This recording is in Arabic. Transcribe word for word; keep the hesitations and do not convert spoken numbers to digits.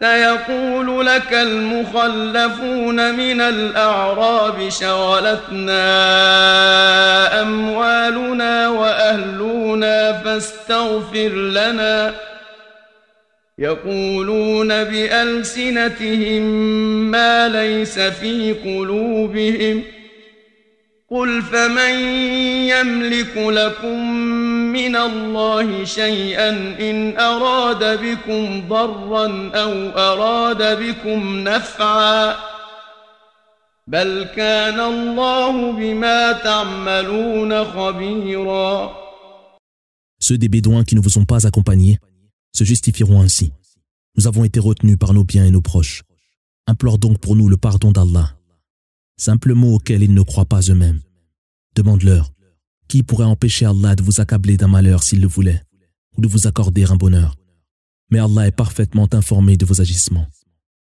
سيقول لك المخلفون من الأعراب شغلتنا أموالنا وأهلنا فاستغفر لنا يقولون بألسنتهم ما ليس في قلوبهم قل فمن يملك لكم من الله شيئا إن أراد بكم ضرا أو أراد بكم نفعا بل كان الله بما تعملون خبيرا. Ceux des Bédouins qui ne vous ont pas accompagnés se justifieront ainsi. Nous avons été retenus par nos biens et nos proches. Implore donc pour nous le pardon d'Allah. Simple mot auquel ils ne croient pas eux-mêmes. Demande-leur, qui pourrait empêcher Allah de vous accabler d'un malheur s'il le voulait, ou de vous accorder un bonheur? Mais Allah est parfaitement informé de vos agissements.